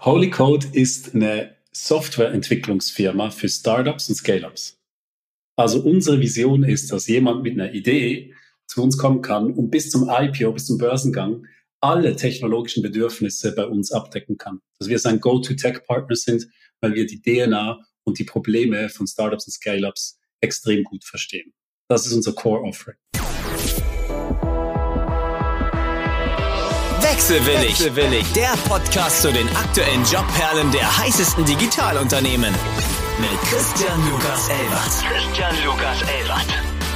Holy Code ist eine Softwareentwicklungsfirma für Startups und Scale-Ups. Also unsere Vision ist, dass jemand mit einer Idee zu uns kommen kann und bis zum IPO, bis zum Börsengang, alle technologischen Bedürfnisse bei uns abdecken kann. Dass wir sein Go-to-Tech-Partner sind, weil wir die DNA und die Probleme von Startups und Scale-Ups extrem gut verstehen. Das ist unser Core-Offering. Wechselwillig, der Podcast zu den aktuellen Jobperlen der heißesten Digitalunternehmen. Mit Christian Lukas Elwart.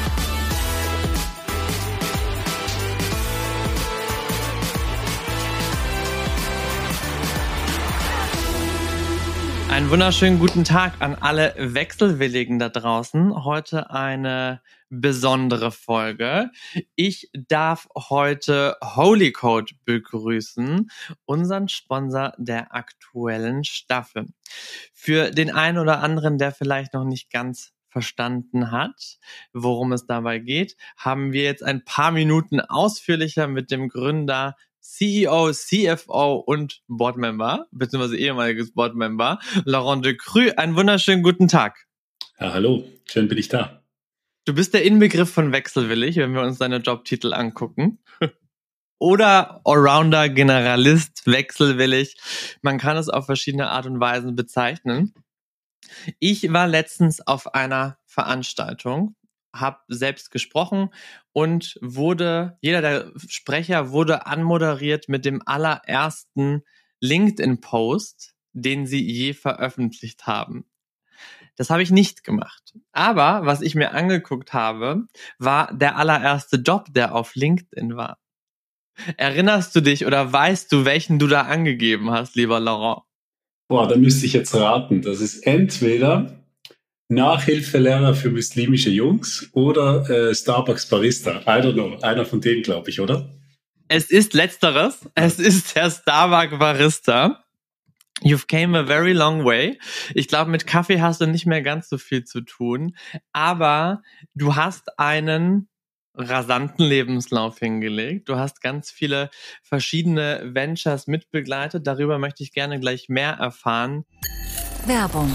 Einen wunderschönen guten Tag an alle Wechselwilligen da draußen. Heute eine besondere Folge. Ich darf heute Holy Code begrüßen, unseren Sponsor der aktuellen Staffel. Für den einen oder anderen, der vielleicht noch nicht ganz verstanden hat, worum es dabei geht, haben wir jetzt ein paar Minuten ausführlicher mit dem Gründer, CEO, CFO und Boardmember, beziehungsweise ehemaliges Boardmember, Laurent Decru. Einen wunderschönen guten Tag. Ja, hallo, schön bin ich da. Du bist der Inbegriff von wechselwillig, wenn wir uns deine Jobtitel angucken. Oder Allrounder, Generalist, wechselwillig. Man kann es auf verschiedene Art und Weisen bezeichnen. Ich war letztens auf einer Veranstaltung, habe selbst gesprochen und jeder der Sprecher wurde anmoderiert mit dem allerersten LinkedIn-Post, den sie je veröffentlicht haben. Das habe ich nicht gemacht. Aber was ich mir angeguckt habe, war der allererste Job, der auf LinkedIn war. Erinnerst du dich oder weißt du, welchen du da angegeben hast, lieber Laurent? Da müsste ich jetzt raten. Das ist entweder Nachhilfelehrer für muslimische Jungs oder Starbucks Barista. I don't know. Einer von denen, glaube ich, oder? Es ist letzteres. Es ist der Starbucks Barista. You've came a very long way. Ich glaube, mit Kaffee hast du nicht mehr ganz so viel zu tun. Aber du hast einen rasanten Lebenslauf hingelegt. Du hast ganz viele verschiedene Ventures mitbegleitet. Darüber möchte ich gerne gleich mehr erfahren. Werbung.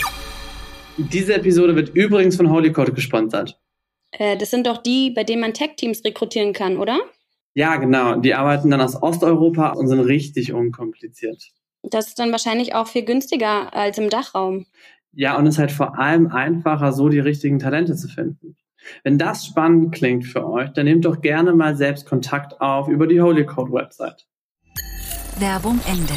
Diese Episode wird übrigens von Holy Code gesponsert. Das sind doch die, bei denen man Tech-Teams rekrutieren kann, oder? Ja, genau. Die arbeiten dann aus Osteuropa und sind richtig unkompliziert. Das ist dann wahrscheinlich auch viel günstiger als im Dachraum. Ja, und es ist halt vor allem einfacher, so die richtigen Talente zu finden. Wenn das spannend klingt für euch, dann nehmt doch gerne mal selbst Kontakt auf über die Holy Code Website. Werbung Ende.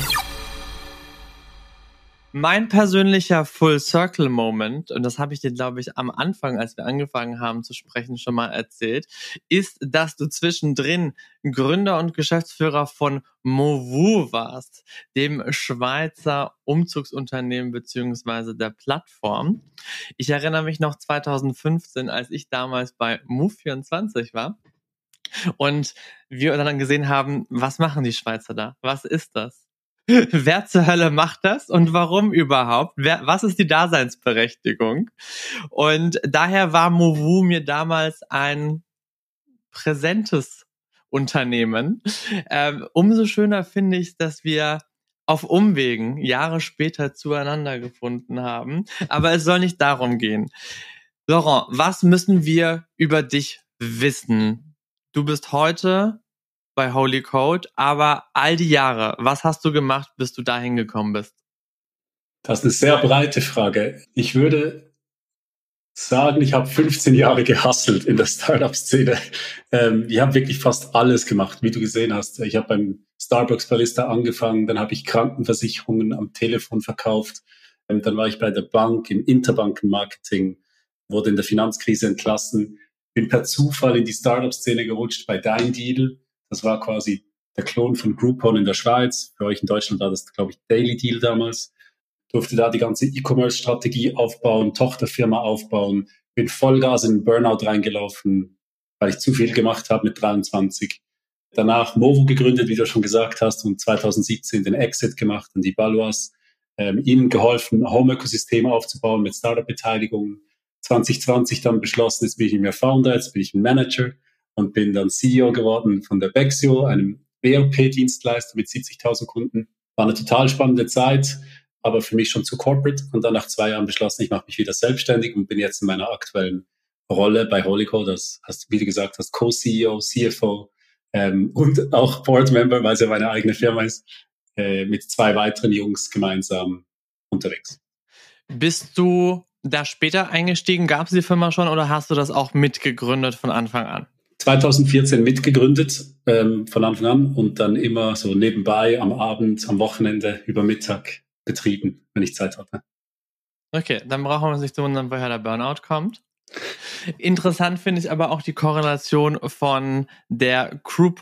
Mein persönlicher Full-Circle-Moment, und das habe ich dir, glaube ich, am Anfang, als wir angefangen haben zu sprechen, schon mal erzählt, ist, dass du zwischendrin Gründer und Geschäftsführer von Movu warst, dem Schweizer Umzugsunternehmen beziehungsweise der Plattform. Ich erinnere mich noch 2015, als ich damals bei Move24 war und wir dann gesehen haben, was machen die Schweizer da? Was ist das? Wer zur Hölle macht das und warum überhaupt? Was ist die Daseinsberechtigung? Und daher war Movu mir damals ein präsentes Unternehmen. Umso schöner finde ich, dass wir auf Umwegen Jahre später zueinander gefunden haben. Aber es soll nicht darum gehen. Laurent, was müssen wir über dich wissen? Du bist heute bei Holy Code, aber all die Jahre, was hast du gemacht, bis du dahin gekommen bist? Das ist eine sehr breite Frage. Ich würde sagen, ich habe 15 Jahre gehustelt in der Startup-Szene. Ich habe wirklich fast alles gemacht, wie du gesehen hast. Ich habe beim Starbucks Barista angefangen, dann habe ich Krankenversicherungen am Telefon verkauft. Dann war ich bei der Bank im Interbankenmarketing, wurde in der Finanzkrise entlassen, bin per Zufall in die Startup-Szene gerutscht bei Dein Deal. Das war quasi der Klon von Groupon in der Schweiz. Für euch in Deutschland war das, glaube ich, Daily Deal damals. Durfte da die ganze E-Commerce-Strategie aufbauen, Tochterfirma aufbauen. Bin Vollgas in den Burnout reingelaufen, weil ich zu viel gemacht habe mit 23. Danach Movu gegründet, wie du schon gesagt hast, und 2017 den Exit gemacht an die Baloise. Ihnen geholfen, Home-Ökosysteme aufzubauen mit Startup-Beteiligungen. 2020 dann beschlossen, jetzt bin ich nicht mehr Founder, jetzt bin ich ein Manager. Und bin dann CEO geworden von der Bexio, einem ERP-Dienstleister mit 70.000 Kunden. War eine total spannende Zeit, aber für mich schon zu corporate. Und dann nach 2 Jahren beschlossen, ich mache mich wieder selbstständig und bin jetzt in meiner aktuellen Rolle bei Holycode, das hast, wie du gesagt hast, Co-CEO, CFO und auch Board-Member, weil es ja meine eigene Firma ist, mit 2 weiteren Jungs gemeinsam unterwegs. Bist du da später eingestiegen? Gab es die Firma schon oder hast du das auch mitgegründet von Anfang an? 2014 mitgegründet von Anfang an und dann immer so nebenbei am Abend, am Wochenende, über Mittag betrieben, wenn ich Zeit hatte. Okay, dann brauchen wir uns nicht zu wundern, woher der Burnout kommt. Interessant finde ich aber auch die Korrelation von der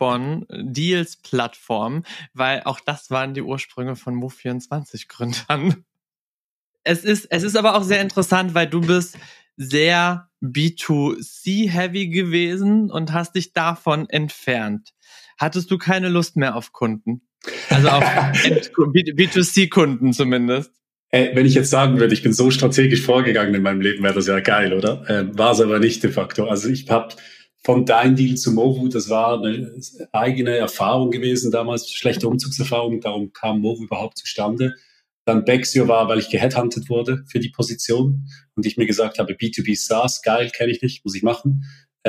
Groupon-Deals-Plattform, weil auch das waren die Ursprünge von Move24-Gründern. Es ist aber auch sehr interessant, weil du bist sehr B2C-heavy gewesen und hast dich davon entfernt. Hattest du keine Lust mehr auf Kunden? Also auf B2C-Kunden zumindest. Wenn ich jetzt sagen würde, ich bin so strategisch vorgegangen in meinem Leben, wäre das ja geil, oder? War es aber nicht de facto. Also ich habe von Dein Deal zu Movu, das war eine eigene Erfahrung gewesen damals, schlechte Umzugserfahrung, darum kam Movu überhaupt zustande. Dann Bexio war, weil ich geheadhuntet wurde für die Position und ich mir gesagt habe, B2B SaaS, geil, kenne ich nicht, muss ich machen.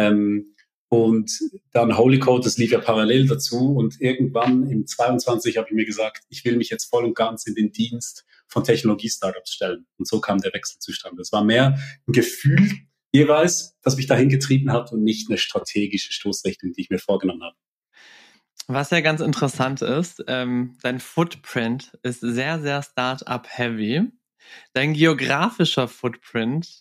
Und dann Holycode, das lief ja parallel dazu und irgendwann im 22 habe ich mir gesagt, ich will mich jetzt voll und ganz in den Dienst von Technologie-Startups stellen. Und so kam der Wechsel zustande. Es war mehr ein Gefühl jeweils, das mich dahin getrieben hat und nicht eine strategische Stoßrichtung, die ich mir vorgenommen habe. Was ja ganz interessant ist, dein Footprint ist sehr, sehr Startup-heavy. Dein geografischer Footprint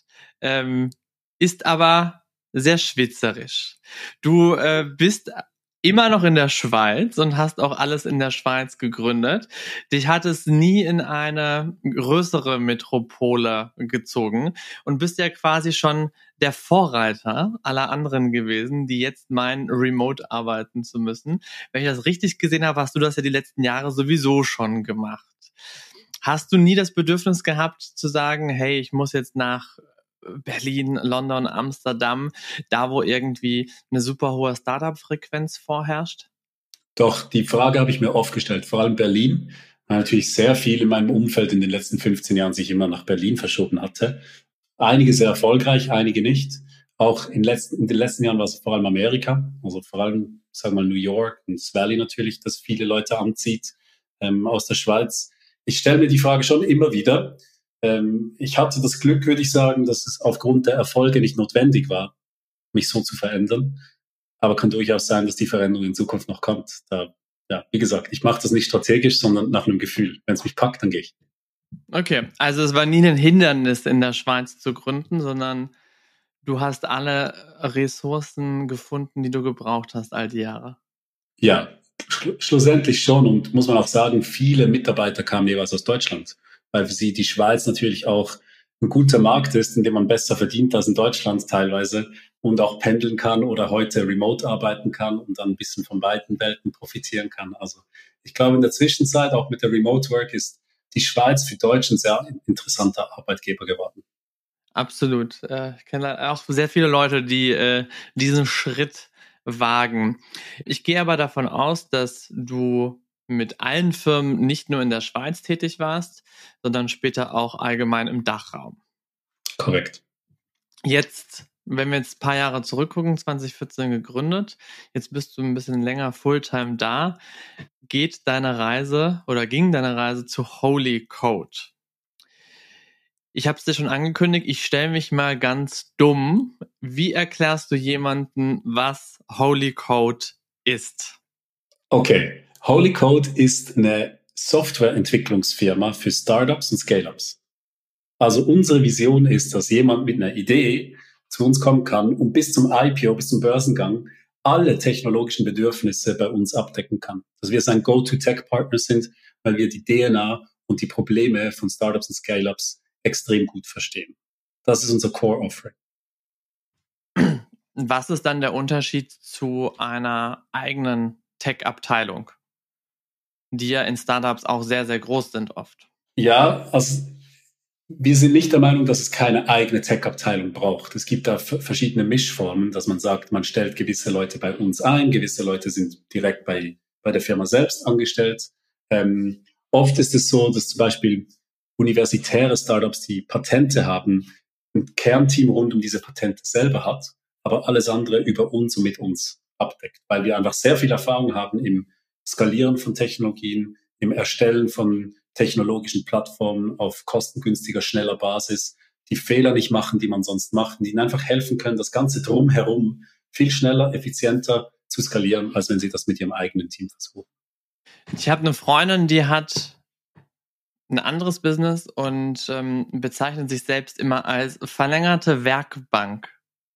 ist aber sehr schweizerisch. Du bist immer noch in der Schweiz und hast auch alles in der Schweiz gegründet. Dich hat es nie in eine größere Metropole gezogen und bist ja quasi schon der Vorreiter aller anderen gewesen, die jetzt meinen, remote arbeiten zu müssen. Wenn ich das richtig gesehen habe, hast du das ja die letzten Jahre sowieso schon gemacht. Hast du nie das Bedürfnis gehabt zu sagen, hey, ich muss jetzt nach Berlin, London, Amsterdam, da wo irgendwie eine super hohe Startup-Frequenz vorherrscht? Doch, die Frage habe ich mir oft gestellt, vor allem Berlin, weil natürlich sehr viel in meinem Umfeld in den letzten 15 Jahren sich immer nach Berlin verschoben hatte. Einige sehr erfolgreich, einige nicht. Auch in den letzten Jahren war es vor allem Amerika, also vor allem, sagen wir mal, New York und das Valley natürlich, das viele Leute anzieht aus der Schweiz. Ich stelle mir die Frage schon immer wieder. Ich hatte das Glück, würde ich sagen, dass es aufgrund der Erfolge nicht notwendig war, mich so zu verändern. Aber kann durchaus sein, dass die Veränderung in Zukunft noch kommt. Wie gesagt, ich mache das nicht strategisch, sondern nach einem Gefühl. Wenn es mich packt, dann gehe ich. Okay, also es war nie ein Hindernis, in der Schweiz zu gründen, sondern du hast alle Ressourcen gefunden, die du gebraucht hast all die Jahre. Ja, schlussendlich schon. Und muss man auch sagen, viele Mitarbeiter kamen jeweils aus Deutschland, weil für sie die Schweiz natürlich auch ein guter Markt ist, in dem man besser verdient als in Deutschland teilweise und auch pendeln kann oder heute remote arbeiten kann und dann ein bisschen von beiden Welten profitieren kann. Also ich glaube, in der Zwischenzeit, auch mit der Remote Work, ist die Schweiz für Deutsche ein sehr interessanter Arbeitgeber geworden. Absolut. Ich kenne auch sehr viele Leute, die diesen Schritt wagen. Ich gehe aber davon aus, dass du mit allen Firmen nicht nur in der Schweiz tätig warst, sondern später auch allgemein im Dachraum. Korrekt. Jetzt, wenn wir jetzt ein paar Jahre zurückgucken, 2014 gegründet, jetzt bist du ein bisschen länger Fulltime da, ging deine Reise zu Holycode. Ich habe es dir schon angekündigt, ich stelle mich mal ganz dumm. Wie erklärst du jemandem, was Holycode ist? Okay. Holycode ist eine Softwareentwicklungsfirma für Startups und Scale-Ups. Also unsere Vision ist, dass jemand mit einer Idee zu uns kommen kann und bis zum IPO, bis zum Börsengang, alle technologischen Bedürfnisse bei uns abdecken kann. Dass wir ein Go-to-Tech-Partner sind, weil wir die DNA und die Probleme von Startups und Scale-Ups extrem gut verstehen. Das ist unser Core-Offering. Was ist dann der Unterschied zu einer eigenen Tech-Abteilung, die ja in Startups auch sehr, sehr groß sind oft? Ja, also wir sind nicht der Meinung, dass es keine eigene Tech-Abteilung braucht. Es gibt da verschiedene Mischformen, dass man sagt, man stellt gewisse Leute bei uns ein, gewisse Leute sind direkt bei der Firma selbst angestellt. Oft ist es so, dass zum Beispiel universitäre Startups, die Patente haben, ein Kernteam rund um diese Patente selber hat, aber alles andere über uns und mit uns abdeckt, weil wir einfach sehr viel Erfahrung haben im Skalieren von Technologien, im Erstellen von technologischen Plattformen auf kostengünstiger, schneller Basis, die Fehler nicht machen, die man sonst macht, und ihnen einfach helfen können, das Ganze drumherum viel schneller, effizienter zu skalieren, als wenn sie das mit ihrem eigenen Team versuchen. Ich habe eine Freundin, die hat ein anderes Business und bezeichnet sich selbst immer als verlängerte Werkbank.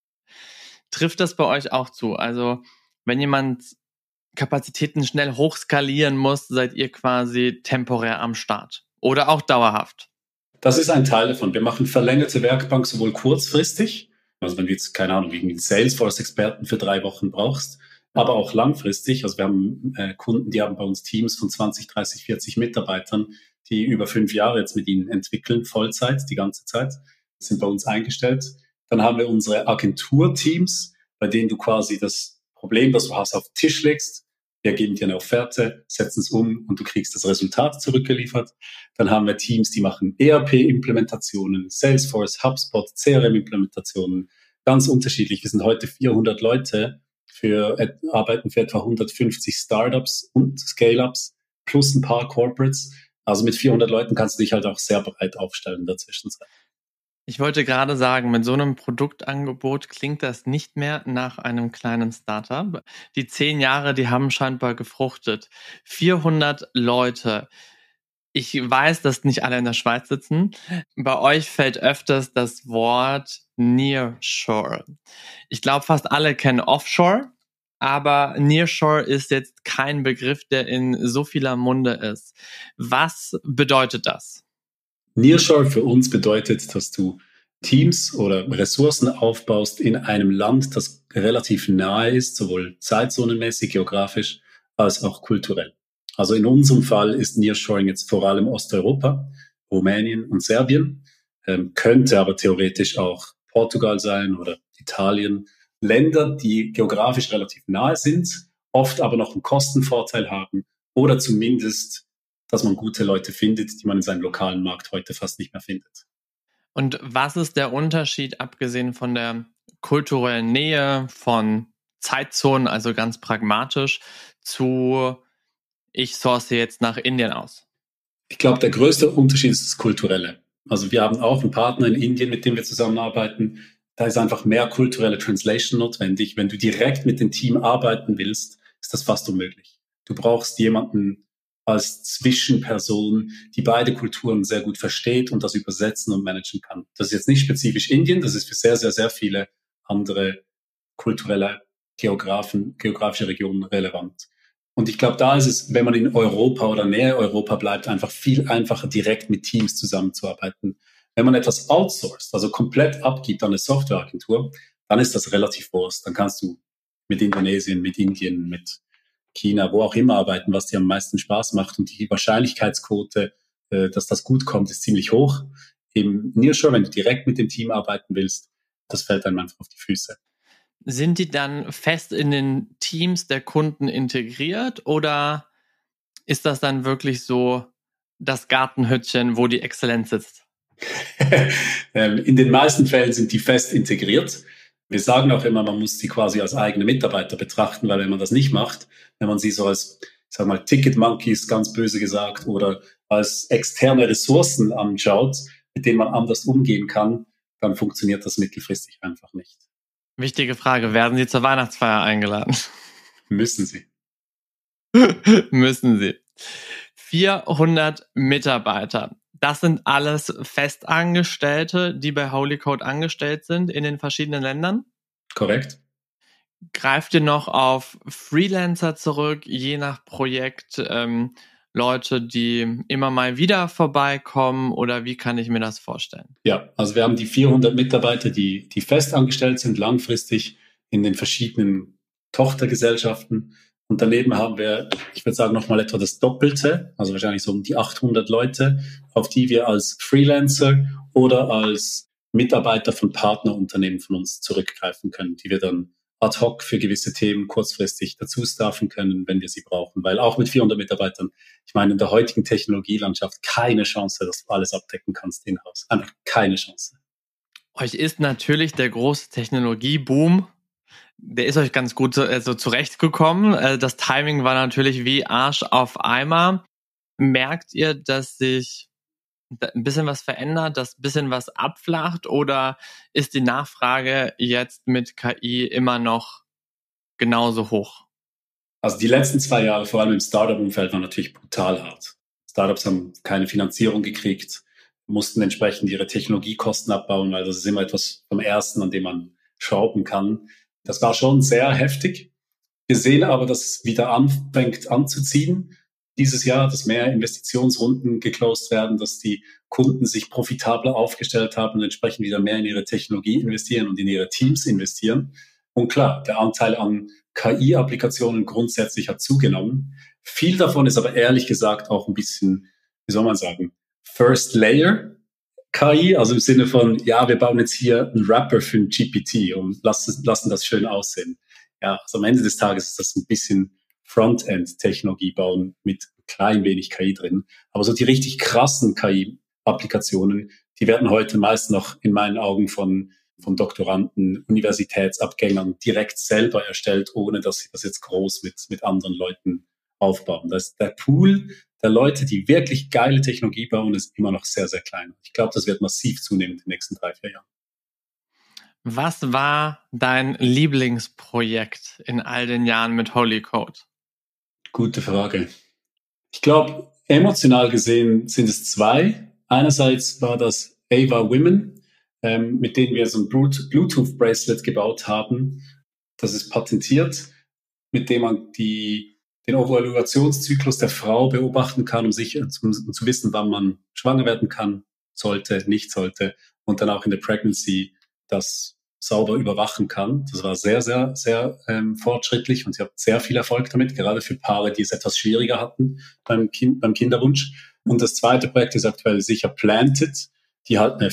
Trifft das bei euch auch zu? Also wenn jemand Kapazitäten schnell hochskalieren muss, seid ihr quasi temporär am Start oder auch dauerhaft? Das ist ein Teil davon. Wir machen verlängerte Werkbank sowohl kurzfristig, also wenn du jetzt, keine Ahnung, irgendwie einen Salesforce-Experten für 3 Wochen brauchst, aber auch langfristig. Also wir haben Kunden, die haben bei uns Teams von 20, 30, 40 Mitarbeitern, die über 5 Jahre jetzt mit ihnen entwickeln, Vollzeit, die ganze Zeit, sind bei uns eingestellt. Dann haben wir unsere Agenturteams, bei denen du quasi das Problem, das du hast, auf den Tisch legst. Wir geben dir eine Offerte, setzen es um und du kriegst das Resultat zurückgeliefert. Dann haben wir Teams, die machen ERP-Implementationen, Salesforce, HubSpot, CRM-Implementationen, ganz unterschiedlich. Wir sind heute 400 Leute, arbeiten für etwa 150 Startups und Scale-Ups plus ein paar Corporates. Also mit 400 Leuten kannst du dich halt auch sehr breit aufstellen in der Zwischenzeit. Ich wollte gerade sagen, mit so einem Produktangebot klingt das nicht mehr nach einem kleinen Startup. Die 10 Jahre, die haben scheinbar gefruchtet. 400 Leute. Ich weiß, dass nicht alle in der Schweiz sitzen. Bei euch fällt öfters das Wort Nearshore. Ich glaube, fast alle kennen Offshore, aber Nearshore ist jetzt kein Begriff, der in so vieler Munde ist. Was bedeutet das? Nearshore für uns bedeutet, dass du Teams oder Ressourcen aufbaust in einem Land, das relativ nahe ist, sowohl zeitzonenmäßig, geografisch, als auch kulturell. Also in unserem Fall ist Nearshoring jetzt vor allem Osteuropa, Rumänien und Serbien, könnte aber theoretisch auch Portugal sein oder Italien. Länder, die geografisch relativ nahe sind, oft aber noch einen Kostenvorteil haben oder zumindest, dass man gute Leute findet, die man in seinem lokalen Markt heute fast nicht mehr findet. Und was ist der Unterschied, abgesehen von der kulturellen Nähe, von Zeitzonen, also ganz pragmatisch, zu ich source jetzt nach Indien aus? Ich glaube, der größte Unterschied ist das Kulturelle. Also wir haben auch einen Partner in Indien, mit dem wir zusammenarbeiten. Da ist einfach mehr kulturelle Translation notwendig. Wenn du direkt mit dem Team arbeiten willst, ist das fast unmöglich. Du brauchst jemanden als Zwischenperson, die beide Kulturen sehr gut versteht und das übersetzen und managen kann. Das ist jetzt nicht spezifisch Indien, das ist für sehr, sehr, sehr viele andere kulturelle, geografische Regionen relevant. Und ich glaube, da ist es, wenn man in Europa oder näher Europa bleibt, einfach viel einfacher, direkt mit Teams zusammenzuarbeiten. Wenn man etwas outsourced, also komplett abgibt an eine Softwareagentur, dann ist das relativ Wurst. Dann kannst du mit Indonesien, mit Indien, mit China, wo auch immer arbeiten, was dir am meisten Spaß macht. Und die Wahrscheinlichkeitsquote, dass das gut kommt, ist ziemlich hoch. Im Nearshore, wenn du direkt mit dem Team arbeiten willst, das fällt einem einfach auf die Füße. Sind die dann fest in den Teams der Kunden integriert oder ist das dann wirklich so das Gartenhütchen, wo die Exzellenz sitzt? In den meisten Fällen sind die fest integriert. Wir sagen auch immer, man muss sie quasi als eigene Mitarbeiter betrachten, weil wenn man das nicht macht, wenn man sie so als, ich sag mal, Ticket Monkeys, ganz böse gesagt, oder als externe Ressourcen anschaut, mit denen man anders umgehen kann, dann funktioniert das mittelfristig einfach nicht. Wichtige Frage, werden Sie zur Weihnachtsfeier eingeladen? Müssen Sie. Müssen Sie. 400 Mitarbeiter. Das sind alles Festangestellte, die bei Holycode angestellt sind in den verschiedenen Ländern? Korrekt. Greift ihr noch auf Freelancer zurück, je nach Projekt, Leute, die immer mal wieder vorbeikommen oder wie kann ich mir das vorstellen? Ja, also wir haben die 400 Mitarbeiter, die festangestellt sind, langfristig in den verschiedenen Tochtergesellschaften. Und daneben haben wir, ich würde sagen, nochmal etwa das Doppelte, also wahrscheinlich so um die 800 Leute, auf die wir als Freelancer oder als Mitarbeiter von Partnerunternehmen von uns zurückgreifen können, die wir dann ad hoc für gewisse Themen kurzfristig dazu staffen können, wenn wir sie brauchen. Weil auch mit 400 Mitarbeitern, ich meine, in der heutigen Technologielandschaft keine Chance, dass du alles abdecken kannst in-house. Einfach keine Chance. Euch ist natürlich der große Technologieboom, der ist euch ganz gut so zurechtgekommen. Das Timing war natürlich wie Arsch auf Eimer. Merkt ihr, dass sich ein bisschen was verändert, dass ein bisschen was abflacht, oder ist die Nachfrage jetzt mit KI immer noch genauso hoch? Also die letzten 2 Jahre, vor allem im Startup-Umfeld, waren natürlich brutal hart. Startups haben keine Finanzierung gekriegt, mussten entsprechend ihre Technologiekosten abbauen, weil das ist immer etwas vom Ersten, an dem man schrauben kann. Das war schon sehr heftig. Wir sehen aber, dass es wieder anfängt anzuziehen dieses Jahr, dass mehr Investitionsrunden geclosed werden, dass die Kunden sich profitabler aufgestellt haben und entsprechend wieder mehr in ihre Technologie investieren und in ihre Teams investieren. Und klar, der Anteil an KI-Applikationen grundsätzlich hat zugenommen. Viel davon ist aber ehrlich gesagt auch ein bisschen, wie soll man sagen, First Layer KI, also im Sinne von, ja, wir bauen jetzt hier einen Wrapper für ein GPT und lassen das schön aussehen. Ja, also am Ende des Tages ist das ein bisschen Frontend-Technologie bauen mit ein klein wenig KI drin. Aber so die richtig krassen KI-Applikationen, die werden heute meist noch in meinen Augen von Doktoranden, Universitätsabgängern direkt selber erstellt, ohne dass sie das jetzt groß mit anderen Leuten aufbauen. Das ist der Pool der Leute, die wirklich geile Technologie bauen, ist immer noch sehr, sehr klein. Ich glaube, das wird massiv zunehmen in den nächsten 3-4 Jahren. Was war dein Lieblingsprojekt in all den Jahren mit Holy Code? Gute Frage. Ich glaube, emotional gesehen sind es 2. Einerseits war das Ava Women, mit denen wir so ein Bluetooth-Bracelet gebaut haben. Das ist patentiert, mit dem man den Ovulationszyklus der Frau beobachten kann, um zu wissen, wann man schwanger werden kann, sollte, nicht sollte, und dann auch in der Pregnancy das sauber überwachen kann. Das war sehr, sehr, sehr fortschrittlich und ich habe sehr viel Erfolg damit, gerade für Paare, die es etwas schwieriger hatten beim Kinderwunsch. Und das zweite Projekt ist aktuell sicher Planted, die halt eine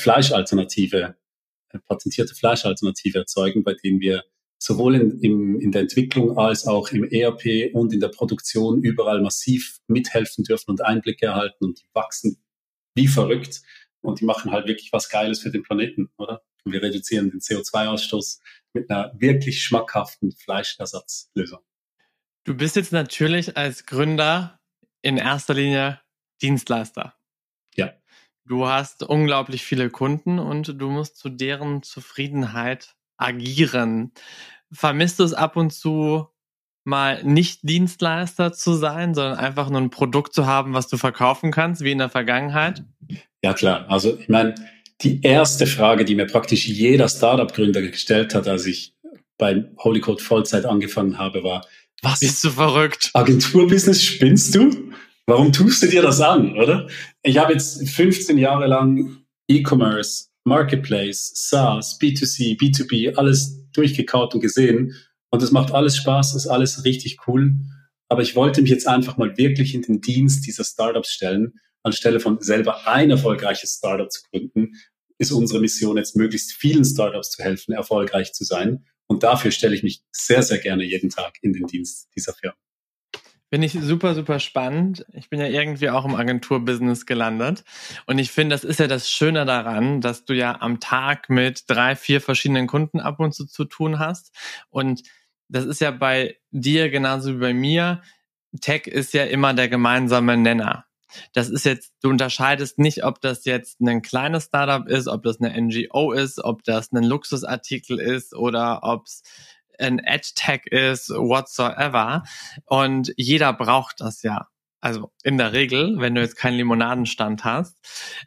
patentierte Fleischalternative erzeugen, bei denen wir sowohl in der Entwicklung als auch im ERP und in der Produktion überall massiv mithelfen dürfen und Einblicke erhalten, und die wachsen wie verrückt und die machen halt wirklich was Geiles für den Planeten, oder? Und wir reduzieren den CO2-Ausstoß mit einer wirklich schmackhaften Fleischersatzlösung. Du bist jetzt natürlich als Gründer in erster Linie Dienstleister. Ja. Du hast unglaublich viele Kunden und du musst zu deren Zufriedenheit agieren. Vermisst du es ab und zu mal nicht Dienstleister zu sein, sondern einfach nur ein Produkt zu haben, was du verkaufen kannst, wie in der Vergangenheit? Ja, klar. Also ich meine, die erste Frage, die mir praktisch jeder Startup-Gründer gestellt hat, als ich bei Holy Code Vollzeit angefangen habe, war: Was? Bist du verrückt? Agenturbusiness, spinnst du? Warum tust du dir das an, oder? Ich habe jetzt 15 Jahre lang E-Commerce, Marketplace, SaaS, B2C, B2B, alles durchgekaut und gesehen. Und es macht alles Spaß, ist alles richtig cool. Aber ich wollte mich jetzt einfach mal wirklich in den Dienst dieser Startups stellen. Anstelle von selber ein erfolgreiches Startup zu gründen, ist unsere Mission jetzt, möglichst vielen Startups zu helfen, erfolgreich zu sein. Und dafür stelle ich mich sehr, sehr gerne jeden Tag in den Dienst dieser Firma. Finde ich super, super spannend. Ich bin ja irgendwie auch im Agenturbusiness gelandet. Und ich finde, das ist ja das Schöne daran, dass du ja am Tag mit 3-4 verschiedenen Kunden ab und zu tun hast. Und das ist ja bei dir genauso wie bei mir. Tech ist ja immer der gemeinsame Nenner. Das ist jetzt, du unterscheidest nicht, ob das jetzt ein kleines Startup ist, ob das eine NGO ist, ob das ein Luxusartikel ist oder ob es ein EdTech ist, whatsoever. Und jeder braucht das ja. Also in der Regel, wenn du jetzt keinen Limonadenstand hast.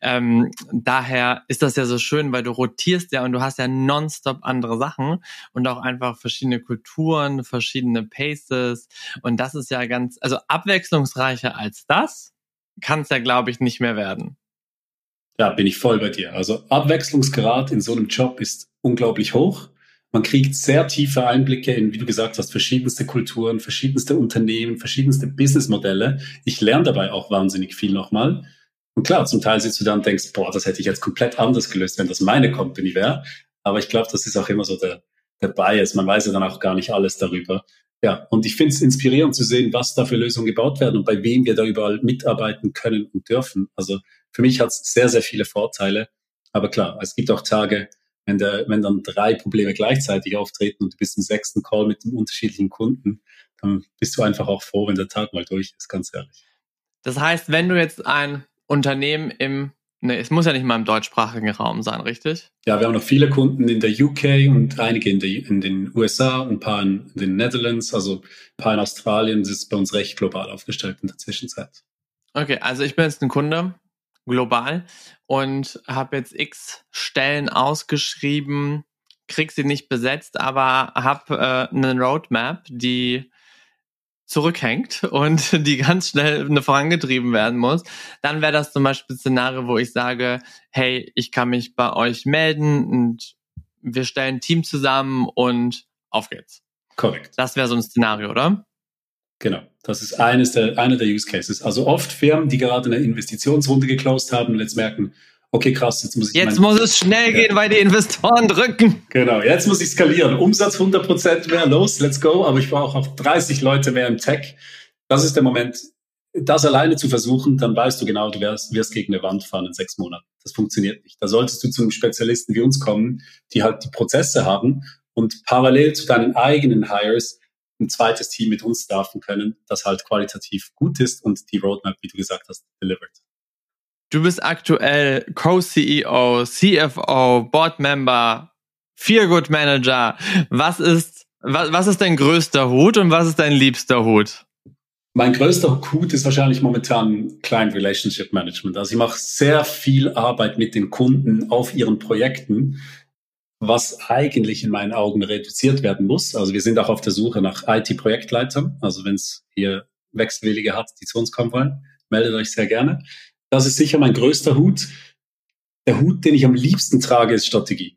Daher ist das ja so schön, weil du rotierst ja und du hast ja nonstop andere Sachen und auch einfach verschiedene Kulturen, verschiedene Paces. Und das ist ja ganz, also abwechslungsreicher als das kann es ja, glaube ich, nicht mehr werden. Ja, bin ich voll bei dir. Also Abwechslungsgrad in so einem Job ist unglaublich hoch. Man kriegt sehr tiefe Einblicke in, wie du gesagt hast, verschiedenste Kulturen, verschiedenste Unternehmen, verschiedenste Businessmodelle. Ich lerne dabei auch wahnsinnig viel nochmal. Und klar, zum Teil sitzt du da und denkst, boah, das hätte ich jetzt komplett anders gelöst, wenn das meine Company wäre. Aber ich glaube, das ist auch immer so der Bias. Man weiß ja dann auch gar nicht alles darüber. Ja, und ich finde es inspirierend zu sehen, was da für Lösungen gebaut werden und bei wem wir da überall mitarbeiten können und dürfen. Also für mich hat es sehr, sehr viele Vorteile. Aber klar, es gibt auch Tage, wenn dann 3 Probleme gleichzeitig auftreten und du bist im 6. Call mit einem unterschiedlichen Kunden, dann bist du einfach auch froh, wenn der Tag mal durch ist, ganz ehrlich. Das heißt, wenn du jetzt ein Unternehmen es muss ja nicht mal im deutschsprachigen Raum sein, richtig? Ja, wir haben noch viele Kunden in der UK und einige in den USA, ein paar in den Netherlands, also ein paar in Australien. Das ist bei uns recht global aufgestellt in der Zwischenzeit. Okay, also ich bin jetzt ein Kunde, global, und habe jetzt x Stellen ausgeschrieben, krieg sie nicht besetzt, aber habe eine Roadmap, die zurückhängt und die ganz schnell vorangetrieben werden muss, dann wäre das zum Beispiel ein Szenario, wo ich sage, hey, ich kann mich bei euch melden und wir stellen ein Team zusammen und auf geht's. Korrekt. Das wäre so ein Szenario, oder? Genau, das ist einer der Use Cases. Also oft Firmen, die gerade eine Investitionsrunde geclosed haben und jetzt merken, okay, krass, jetzt muss es schnell gehen, weil die Investoren drücken. Genau, jetzt muss ich skalieren. Umsatz 100% mehr, los, let's go. Aber ich brauche auch 30 Leute mehr im Tech. Das ist der Moment, das alleine zu versuchen, dann weißt du genau, du wirst gegen eine Wand fahren in 6 Monaten. Das funktioniert nicht. Da solltest du zu einem Spezialisten wie uns kommen, die halt die Prozesse haben und parallel zu deinen eigenen Hires ein zweites Team mit uns staffen können, das halt qualitativ gut ist und die Roadmap, wie du gesagt hast, delivert. Du bist aktuell Co-CEO, CFO, Board-Member, Feel-Good-Manager. Was ist dein größter Hut und was ist dein liebster Hut? Mein größter Hut ist wahrscheinlich momentan Client Relationship Management. Also ich mache sehr viel Arbeit mit den Kunden auf ihren Projekten, was eigentlich in meinen Augen reduziert werden muss. Also wir sind auch auf der Suche nach IT-Projektleitern. Also wenn es hier Wechselwillige hat, die zu uns kommen wollen, meldet euch sehr gerne. Das ist sicher mein größter Hut. Der Hut, den ich am liebsten trage, ist Strategie.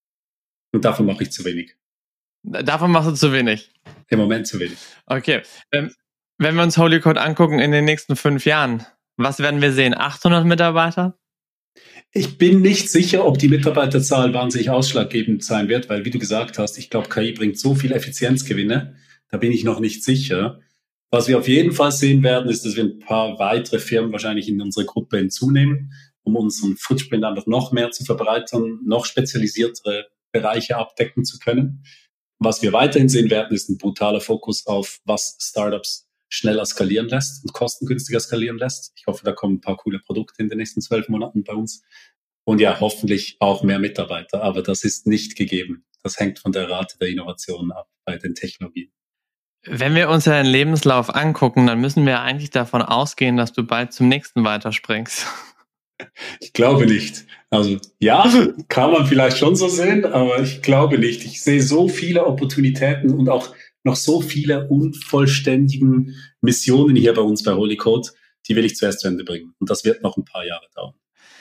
Und davon mache ich zu wenig. Davon machst du zu wenig? Im Moment zu wenig. Okay. Wenn wir uns Holycode angucken in den nächsten 5 Jahren, was werden wir sehen? 800 Mitarbeiter? Ich bin nicht sicher, ob die Mitarbeiterzahl wahnsinnig ausschlaggebend sein wird, weil, wie du gesagt hast, ich glaube, KI bringt so viel Effizienzgewinne. Da bin ich noch nicht sicher. Was wir auf jeden Fall sehen werden, ist, dass wir ein paar weitere Firmen wahrscheinlich in unsere Gruppe hinzunehmen, um unseren Footprint einfach noch mehr zu verbreitern, noch spezialisiertere Bereiche abdecken zu können. Was wir weiterhin sehen werden, ist ein brutaler Fokus auf, was Startups schneller skalieren lässt und kostengünstiger skalieren lässt. Ich hoffe, da kommen ein paar coole Produkte in den nächsten 12 Monaten bei uns. Und ja, hoffentlich auch mehr Mitarbeiter. Aber das ist nicht gegeben. Das hängt von der Rate der Innovation ab bei den Technologien. Wenn wir uns deinen Lebenslauf angucken, dann müssen wir eigentlich davon ausgehen, dass du bald zum nächsten weiterspringst. Ich glaube nicht. Also ja, kann man vielleicht schon so sehen, aber ich glaube nicht. Ich sehe so viele Opportunitäten und auch noch so viele unvollständigen Missionen hier bei uns bei Holycode, die will ich zuerst zu Ende bringen. Und das wird noch ein paar Jahre dauern.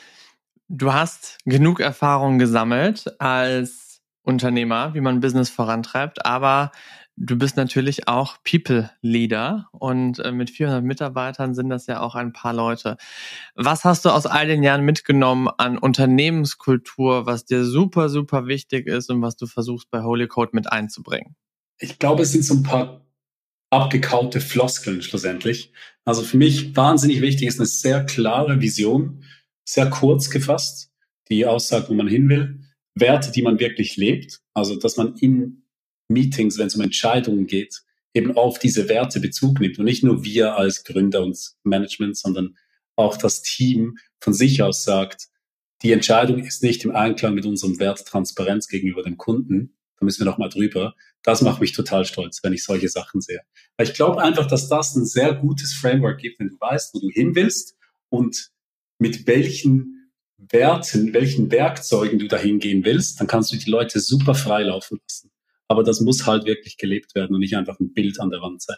Du hast genug Erfahrung gesammelt als Unternehmer, wie man Business vorantreibt, aber du bist natürlich auch People-Leader und mit 400 Mitarbeitern sind das ja auch ein paar Leute. Was hast du aus all den Jahren mitgenommen an Unternehmenskultur, was dir super, super wichtig ist und was du versuchst bei Holycode mit einzubringen? Ich glaube, es sind so ein paar abgekaute Floskeln schlussendlich. Also für mich wahnsinnig wichtig ist eine sehr klare Vision, sehr kurz gefasst, die aussagt, wo man hin will, Werte, die man wirklich lebt, also dass man in Meetings, wenn es um Entscheidungen geht, eben auf diese Werte Bezug nimmt und nicht nur wir als Gründer und Management, sondern auch das Team von sich aus sagt, die Entscheidung ist nicht im Einklang mit unserem Wert Transparenz gegenüber dem Kunden, da müssen wir noch mal drüber. Das macht mich total stolz, wenn ich solche Sachen sehe. Weil ich glaube einfach, dass das ein sehr gutes Framework gibt, wenn du weißt, wo du hin willst und mit welchen Werten, welchen Werkzeugen du dahin gehen willst, dann kannst du die Leute super frei laufen lassen. Aber das muss halt wirklich gelebt werden und nicht einfach ein Bild an der Wand sein.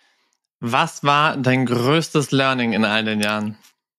Was war dein größtes Learning in all den Jahren?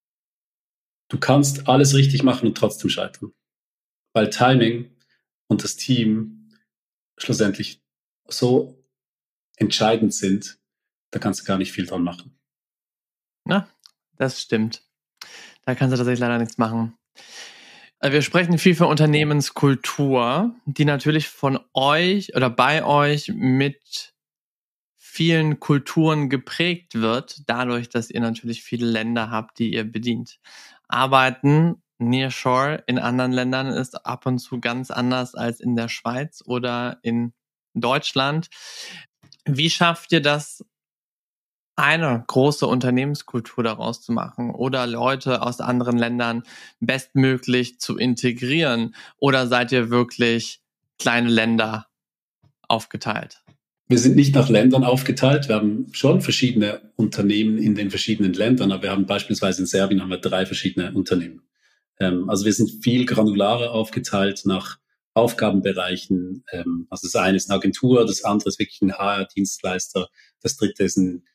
Du kannst alles richtig machen und trotzdem scheitern. Weil Timing und das Team schlussendlich so entscheidend sind, da kannst du gar nicht viel dran machen. Na, das stimmt. Da kannst du tatsächlich leider nichts machen. Wir sprechen viel für Unternehmenskultur, die natürlich von euch oder bei euch mit vielen Kulturen geprägt wird, dadurch, dass ihr natürlich viele Länder habt, die ihr bedient. Arbeiten Nearshore in anderen Ländern ist ab und zu ganz anders als in der Schweiz oder in Deutschland. Wie schafft ihr das, eine große Unternehmenskultur daraus zu machen oder Leute aus anderen Ländern bestmöglich zu integrieren? Oder seid ihr wirklich kleine Länder aufgeteilt? Wir sind nicht nach Ländern aufgeteilt. Wir haben schon verschiedene Unternehmen in den verschiedenen Ländern, aber wir haben beispielsweise in Serbien 3 verschiedene Unternehmen. Also wir sind viel granularer aufgeteilt nach Aufgabenbereichen. Also das eine ist eine Agentur, das andere ist wirklich ein HR-Dienstleister, das dritte ist ein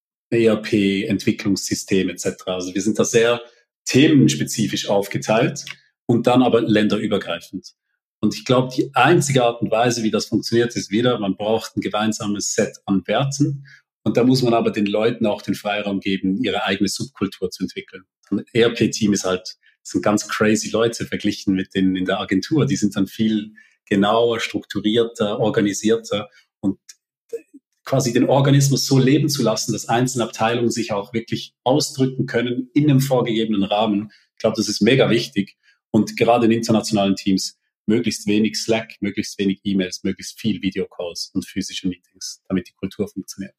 ERP-Entwicklungssystem etc. Also wir sind da sehr themenspezifisch aufgeteilt und dann aber länderübergreifend. Und ich glaube, die einzige Art und Weise, wie das funktioniert, ist wieder, man braucht ein gemeinsames Set an Werten. Und da muss man aber den Leuten auch den Freiraum geben, ihre eigene Subkultur zu entwickeln. Ein ERP-Team sind ganz crazy Leute verglichen mit denen in der Agentur. Die sind dann viel genauer, strukturierter, organisierter und quasi den Organismus so leben zu lassen, dass einzelne Abteilungen sich auch wirklich ausdrücken können in einem vorgegebenen Rahmen. Ich glaube, das ist mega wichtig. Und gerade in internationalen Teams möglichst wenig Slack, möglichst wenig E-Mails, möglichst viel Videocalls und physische Meetings, damit die Kultur funktioniert.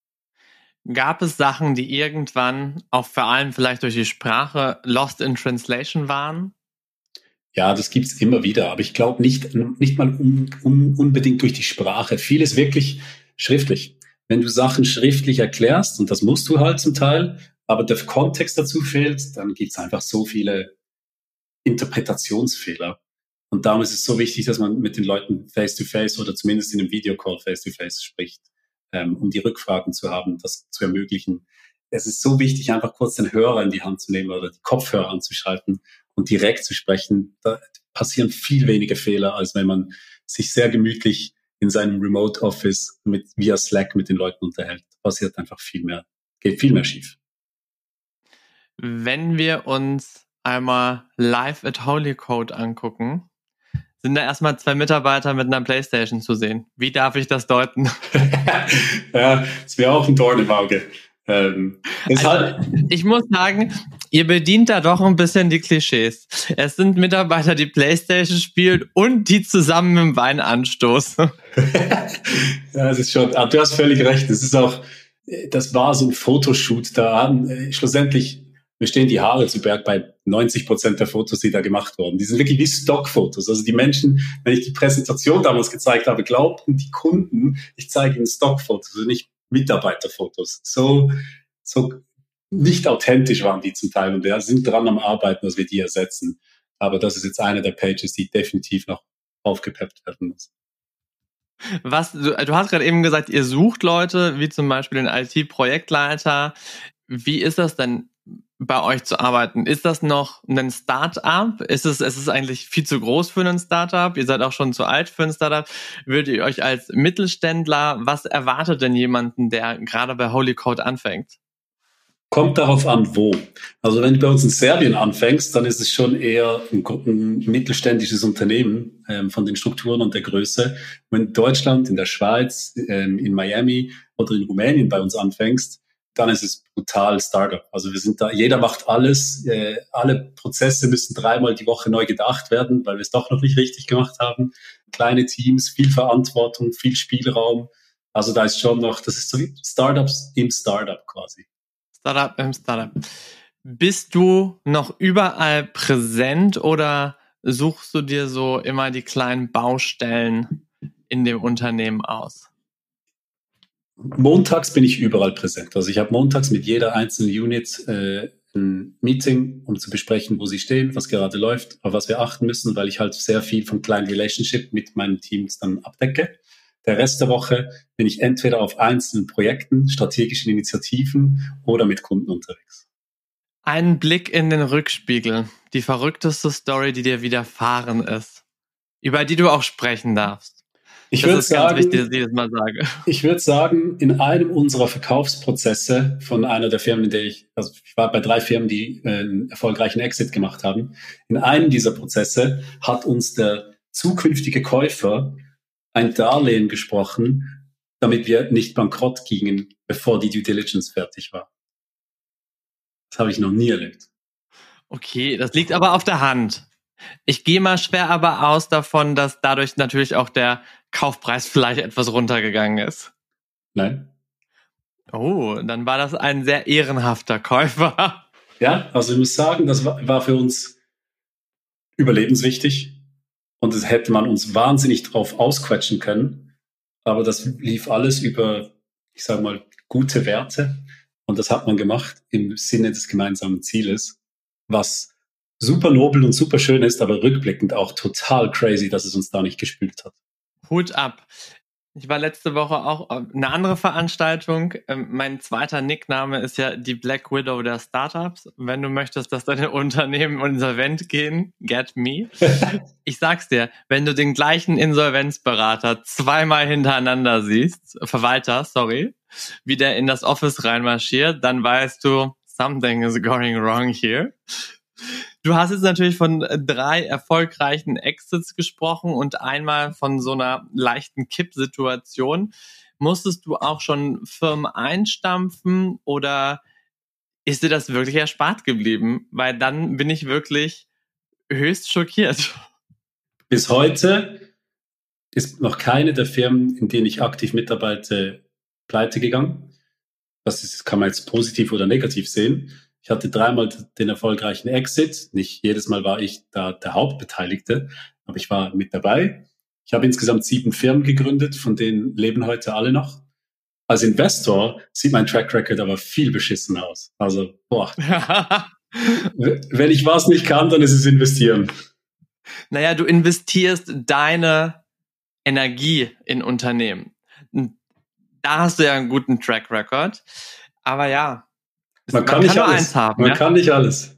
Gab es Sachen, die irgendwann, auch vor allem vielleicht durch die Sprache, lost in translation waren? Ja, das gibt's immer wieder, aber ich glaube nicht mal unbedingt durch die Sprache. Vieles wirklich schriftlich. Wenn du Sachen schriftlich erklärst, und das musst du halt zum Teil, aber der Kontext dazu fehlt, dann gibt's einfach so viele Interpretationsfehler. Und darum ist es so wichtig, dass man mit den Leuten face-to-face oder zumindest in einem Videocall face-to-face spricht, um die Rückfragen zu haben, das zu ermöglichen. Es ist so wichtig, einfach kurz den Hörer in die Hand zu nehmen oder die Kopfhörer anzuschalten und direkt zu sprechen. Da passieren viel weniger Fehler, als wenn man sich sehr gemütlich in seinem Remote Office via Slack mit den Leuten unterhält. Passiert einfach geht viel mehr schief. Wenn wir uns einmal live at Holycode angucken, sind da erstmal 2 Mitarbeiter mit einer Playstation zu sehen. Wie darf ich das deuten? Ja, das wäre auch ein Dorn im Auge. Ich muss sagen, ihr bedient da doch ein bisschen die Klischees. Es sind Mitarbeiter, die Playstation spielen und die zusammen mit dem Wein anstoßen. Ja, das ist schon, du hast völlig recht. Das war so ein Fotoshoot. Schlussendlich, mir stehen die Haare zu Berg bei 90% der Fotos, die da gemacht wurden. Die sind wirklich wie Stockfotos. Also die Menschen, wenn ich die Präsentation damals gezeigt habe, glaubten die Kunden, ich zeige ihnen Stockfotos, also nicht Mitarbeiterfotos. So nicht authentisch waren die zum Teil und wir sind dran am Arbeiten, dass wir die ersetzen. Aber das ist jetzt eine der Pages, die definitiv noch aufgepeppt werden muss. Du hast gerade eben gesagt, ihr sucht Leute, wie zum Beispiel den IT-Projektleiter. Wie ist das denn bei euch zu arbeiten? Ist das noch ein Start-up? Es ist eigentlich viel zu groß für ein Start-up? Ihr seid auch schon zu alt für ein Start-up. Würdet ihr euch als Mittelständler, was erwartet denn jemanden, der gerade bei Holycode anfängt? Kommt darauf an, wo. Also wenn du bei uns in Serbien anfängst, dann ist es schon eher ein mittelständisches Unternehmen von den Strukturen und der Größe. Wenn du in Deutschland, in der Schweiz, in Miami oder in Rumänien bei uns anfängst, dann ist es brutal Startup. Also wir sind da, jeder macht alles, alle Prozesse müssen 3-mal die Woche neu gedacht werden, weil wir es doch noch nicht richtig gemacht haben. Kleine Teams, viel Verantwortung, viel Spielraum. Also da ist schon noch, das ist so wie Startups im Startup quasi. Startup im Startup. Bist du noch überall präsent oder suchst du dir so immer die kleinen Baustellen in dem Unternehmen aus? Montags bin ich überall präsent. Also ich habe montags mit jeder einzelnen Unit ein Meeting, um zu besprechen, wo sie stehen, was gerade läuft, auf was wir achten müssen, weil ich halt sehr viel vom Client Relationship mit meinen Teams dann abdecke. Der Rest der Woche bin ich entweder auf einzelnen Projekten, strategischen Initiativen oder mit Kunden unterwegs. Ein Blick in den Rückspiegel. Die verrückteste Story, die dir widerfahren ist, über die du auch sprechen darfst. Ich Das würde ist ganz sagen, wichtig, dass ich das mal sage. ich würde sagen, in einem unserer Verkaufsprozesse von einer der Firmen, in der ich war bei 3 Firmen, die einen erfolgreichen Exit gemacht haben. In einem dieser Prozesse hat uns der zukünftige Käufer ein Darlehen gesprochen, damit wir nicht bankrott gingen, bevor die Due Diligence fertig war. Das habe ich noch nie erlebt. Okay, das liegt aber auf der Hand. Ich gehe mal schwer aber aus davon, dass dadurch natürlich auch der Kaufpreis vielleicht etwas runtergegangen ist. Nein? Oh, dann war das ein sehr ehrenhafter Käufer. Ja, also ich muss sagen, das war für uns überlebenswichtig und das hätte man uns wahnsinnig drauf ausquetschen können, aber das lief alles über, ich sage mal, gute Werte und das hat man gemacht im Sinne des gemeinsamen Zieles, was super nobel und super schön ist, aber rückblickend auch total crazy, dass es uns da nicht gespült hat. Hut ab. Ich war letzte Woche auch auf eine andere Veranstaltung. Mein zweiter Nickname ist ja die Black Widow der Startups. Wenn du möchtest, dass deine Unternehmen insolvent gehen, get me. Ich sag's dir, wenn du den gleichen Insolvenzberater zweimal hintereinander siehst, Verwalter, wie der in das Office reinmarschiert, dann weißt du, something is going wrong here. Du hast jetzt natürlich von 3 erfolgreichen Exits gesprochen und einmal von so einer leichten Kippsituation. Musstest du auch schon Firmen einstampfen oder ist dir das wirklich erspart geblieben? Weil dann bin ich wirklich höchst schockiert. Bis heute ist noch keine der Firmen, in denen ich aktiv mitarbeite, pleite gegangen. Das kann man jetzt positiv oder negativ sehen. Ich hatte 3-mal den erfolgreichen Exit. Nicht jedes Mal war ich da der Hauptbeteiligte, aber ich war mit dabei. Ich habe insgesamt 7 Firmen gegründet, von denen leben heute alle noch. Als Investor sieht mein Track Record aber viel beschissen aus. Also, wenn ich was nicht kann, dann ist es investieren. Naja, du investierst deine Energie in Unternehmen. Da hast du ja einen guten Track Record. Aber ja, man kann nicht nur alles eins haben. Man kann nicht alles.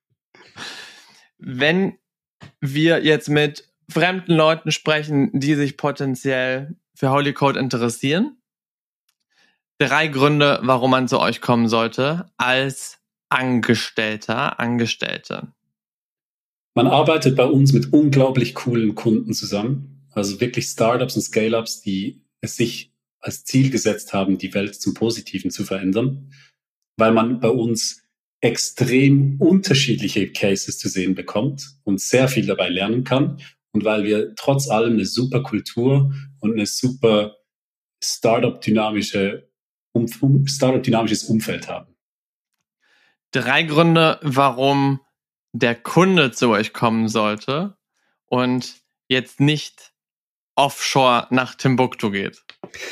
Wenn wir jetzt mit fremden Leuten sprechen, die sich potenziell für Holy Code interessieren, 3 Gründe, warum man zu euch kommen sollte als Angestellte. Man arbeitet bei uns mit unglaublich coolen Kunden zusammen. Also wirklich Startups und Scale-Ups, die es sich als Ziel gesetzt haben, die Welt zum Positiven zu verändern, weil man bei uns extrem unterschiedliche Cases zu sehen bekommt und sehr viel dabei lernen kann und weil wir trotz allem eine super Kultur und eine super Startup-dynamisches Umfeld haben. 3 Gründe, warum der Kunde zu euch kommen sollte und jetzt nicht offshore nach Timbuktu geht.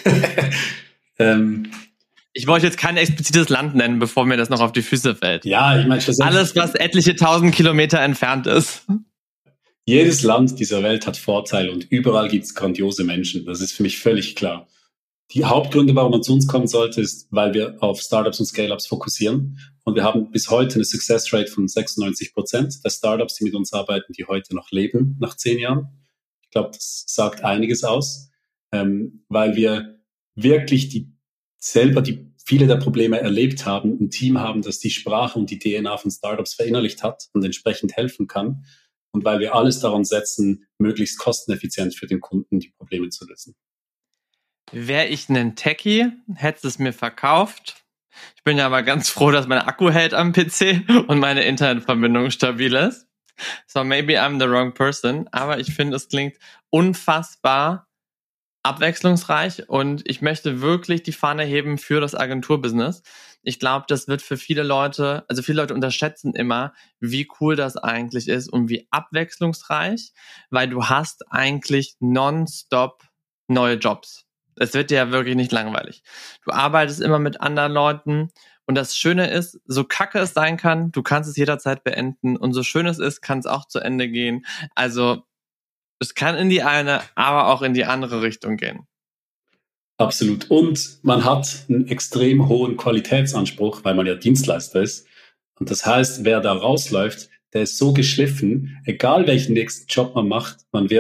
Ich wollte jetzt kein explizites Land nennen, bevor mir das noch auf die Füße fällt. Ja, ich meine, alles, was etliche 1000 Kilometer entfernt ist. Jedes Land dieser Welt hat Vorteile und überall gibt es grandiose Menschen. Das ist für mich völlig klar. Die Hauptgründe, warum man zu uns kommen sollte, ist, weil wir auf Startups und Scale-Ups fokussieren. Und wir haben bis heute eine Success Rate von 96% der Startups, die mit uns arbeiten, die heute noch leben, nach 10 Jahren. Ich glaube, das sagt einiges aus, weil wir wirklich viele der Probleme erlebt haben, ein Team haben, das die Sprache und die DNA von Startups verinnerlicht hat und entsprechend helfen kann. Und weil wir alles daran setzen, möglichst kosteneffizient für den Kunden die Probleme zu lösen. Wäre ich ein Techie, hättest es mir verkauft. Ich bin ja aber ganz froh, dass mein Akku hält am PC und meine Internetverbindung stabil ist. So maybe I'm the wrong person. Aber ich finde, es klingt unfassbar abwechslungsreich und ich möchte wirklich die Fahne heben für das Agenturbusiness. Ich glaube, das wird für viele Leute unterschätzen immer, wie cool das eigentlich ist und wie abwechslungsreich, weil du hast eigentlich nonstop neue Jobs. Es wird dir ja wirklich nicht langweilig. Du arbeitest immer mit anderen Leuten und das Schöne ist, so kacke es sein kann, du kannst es jederzeit beenden und so schön es ist, kann es auch zu Ende gehen. Also es kann in die eine, aber auch in die andere Richtung gehen. Absolut. Und man hat einen extrem hohen Qualitätsanspruch, weil man ja Dienstleister ist. Und das heißt, wer da rausläuft, der ist so geschliffen, egal welchen nächsten Job man macht, man wird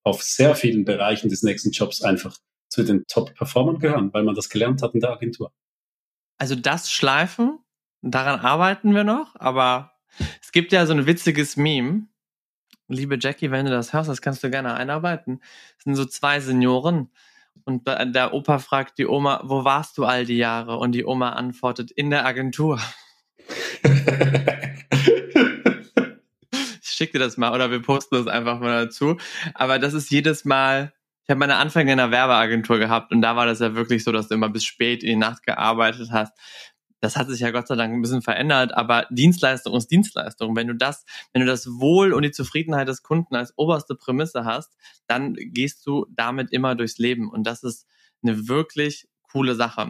auf sehr vielen Bereichen des nächsten Jobs einfach zu den Top-Performern gehören, weil man das gelernt hat in der Agentur. Also das Schleifen, daran arbeiten wir noch, aber es gibt ja so ein witziges Meme. Liebe Jackie, wenn du das hörst, das kannst du gerne einarbeiten. Es sind so 2 Senioren und der Opa fragt die Oma, wo warst du all die Jahre? Und die Oma antwortet, in der Agentur. Ich schicke dir das mal oder wir posten das einfach mal dazu. Aber das ist jedes Mal, ich habe meine Anfänge in einer Werbeagentur gehabt und da war das ja wirklich so, dass du immer bis spät in die Nacht gearbeitet hast. Das hat sich ja Gott sei Dank ein bisschen verändert, aber Dienstleistung ist Dienstleistung. Wenn du das Wohl und die Zufriedenheit des Kunden als oberste Prämisse hast, dann gehst du damit immer durchs Leben und das ist eine wirklich coole Sache.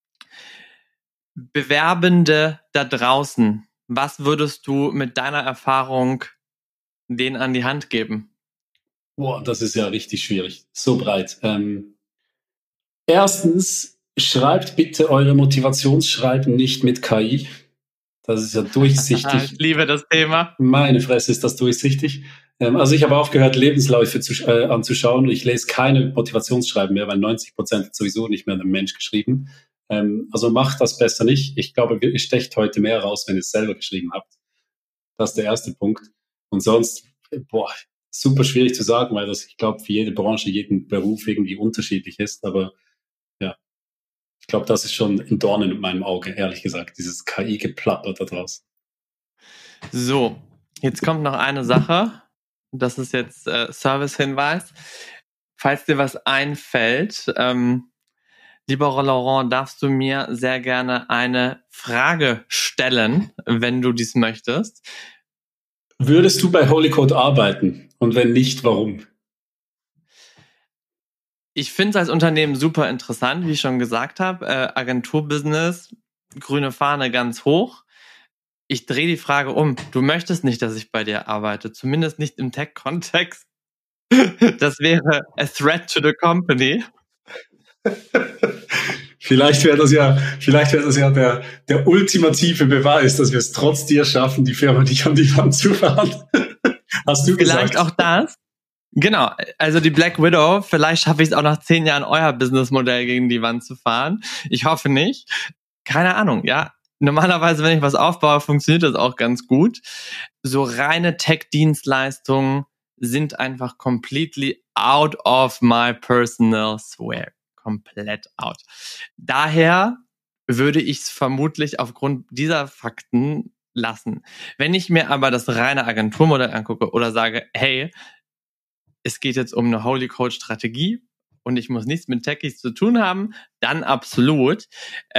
Bewerbende da draußen, was würdest du mit deiner Erfahrung denen an die Hand geben? Boah, das ist ja richtig schwierig. So breit. Erstens, schreibt bitte eure Motivationsschreiben nicht mit KI. Das ist ja durchsichtig. Ich liebe das Thema. Meine Fresse, ist das durchsichtig. Also ich habe aufgehört, Lebensläufe anzuschauen. Ich lese keine Motivationsschreiben mehr, weil 90% sowieso nicht mehr einem Mensch geschrieben. Also macht das besser nicht. Ich glaube, ihr stecht heute mehr raus, wenn ihr es selber geschrieben habt. Das ist der erste Punkt. Und sonst, super schwierig zu sagen, weil das, ich glaube, für jede Branche, jeden Beruf irgendwie unterschiedlich ist. Aber ja, ich glaube, das ist schon ein Dorn in meinem Auge, ehrlich gesagt, dieses KI-Geplapper da draußen. So, jetzt kommt noch eine Sache. Das ist jetzt Service-Hinweis. Falls dir was einfällt, lieber Laurent, darfst du mir sehr gerne eine Frage stellen, wenn du dies möchtest. Würdest du bei Holycode arbeiten? Und wenn nicht, warum? Ich finde es als Unternehmen super interessant, wie ich schon gesagt habe. Agenturbusiness, grüne Fahne ganz hoch. Ich drehe die Frage um. Du möchtest nicht, dass ich bei dir arbeite, zumindest nicht im Tech-Kontext. Das wäre a threat to the company. Vielleicht wäre das ja der ultimative Beweis, dass wir es trotz dir schaffen, die Firma nicht an die Wand zu fahren. Hast du gesagt? Vielleicht auch das. Genau, also die Black Widow, vielleicht schaffe ich es auch nach 10 Jahren, euer Businessmodell gegen die Wand zu fahren. Ich hoffe nicht. Keine Ahnung, ja. Normalerweise, wenn ich was aufbaue, funktioniert das auch ganz gut. So reine Tech-Dienstleistungen sind einfach completely out of my personal sphere. Komplett out. Daher würde ich es vermutlich aufgrund dieser Fakten lassen. Wenn ich mir aber das reine Agenturmodell angucke oder sage, hey, es geht jetzt um eine Holycode-Strategie und ich muss nichts mit Techies zu tun haben, dann absolut.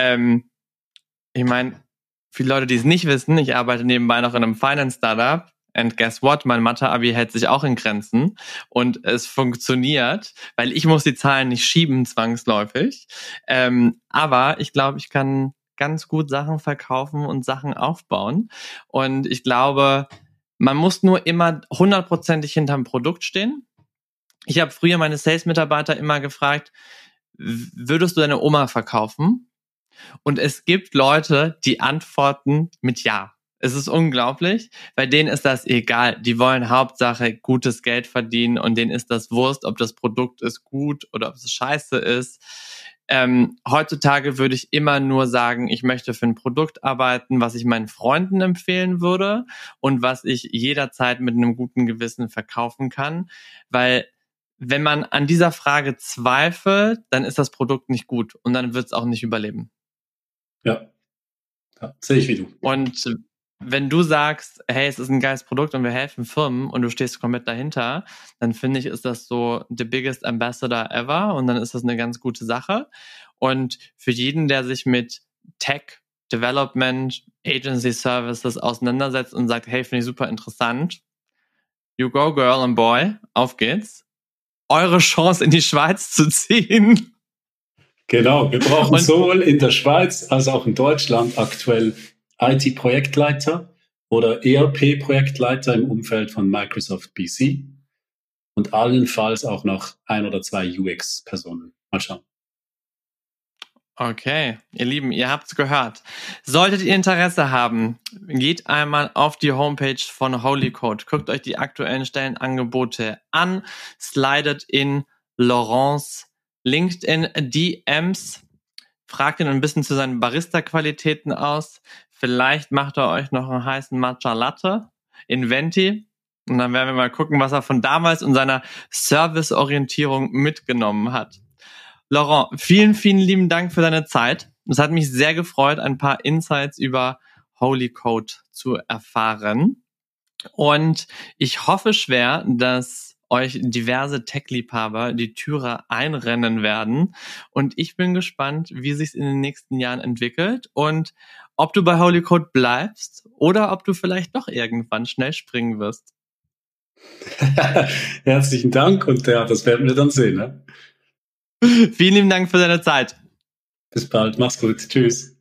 Ich meine, viele Leute, die es nicht wissen, ich arbeite nebenbei noch in einem Finance-Startup and guess what, mein Mathe-Abi hält sich auch in Grenzen und es funktioniert, weil ich muss die Zahlen nicht schieben zwangsläufig. Aber ich glaube, ich kann ganz gut Sachen verkaufen und Sachen aufbauen und ich glaube, man muss nur immer 100%ig hinterm Produkt stehen. Ich habe früher meine Sales-Mitarbeiter immer gefragt, würdest du deine Oma verkaufen? Und es gibt Leute, die antworten mit Ja. Es ist unglaublich, bei denen ist das egal. Die wollen Hauptsache gutes Geld verdienen und denen ist das Wurst, ob das Produkt ist gut oder ob es scheiße ist. Heutzutage würde ich immer nur sagen, ich möchte für ein Produkt arbeiten, was ich meinen Freunden empfehlen würde und was ich jederzeit mit einem guten Gewissen verkaufen kann, weil wenn man an dieser Frage zweifelt, dann ist das Produkt nicht gut und dann wird es auch nicht überleben. Ja, sehe ich wie du. Und wenn du sagst, hey, es ist ein geiles Produkt und wir helfen Firmen und du stehst komplett dahinter, dann finde ich, ist das so the biggest ambassador ever und dann ist das eine ganz gute Sache. Und für jeden, der sich mit Tech, Development, Agency Services auseinandersetzt und sagt, hey, finde ich super interessant, you go girl and boy, auf geht's. Eure Chance in die Schweiz zu ziehen. Genau, wir brauchen sowohl in der Schweiz als auch in Deutschland aktuell IT-Projektleiter oder ERP-Projektleiter im Umfeld von Microsoft BC und allenfalls auch noch 1 oder 2 UX-Personen. Mal schauen. Okay, ihr Lieben, ihr habt's gehört. Solltet ihr Interesse haben, geht einmal auf die Homepage von Holycode, guckt euch die aktuellen Stellenangebote an, slidet in Laurents LinkedIn DMs, fragt ihn ein bisschen zu seinen Barista-Qualitäten aus, vielleicht macht er euch noch einen heißen Matcha Latte in Venti und dann werden wir mal gucken, was er von damals und seiner Serviceorientierung mitgenommen hat. Laurent, vielen, vielen lieben Dank für deine Zeit. Es hat mich sehr gefreut, ein paar Insights über Holycode zu erfahren. Und ich hoffe schwer, dass euch diverse Tech-Liebhaber die Türe einrennen werden. Und ich bin gespannt, wie sich es in den nächsten Jahren entwickelt und ob du bei Holycode bleibst oder ob du vielleicht doch irgendwann schnell springen wirst. Herzlichen Dank und ja, das werden wir dann sehen. Ne? Vielen lieben Dank für deine Zeit. Bis bald, mach's gut, tschüss.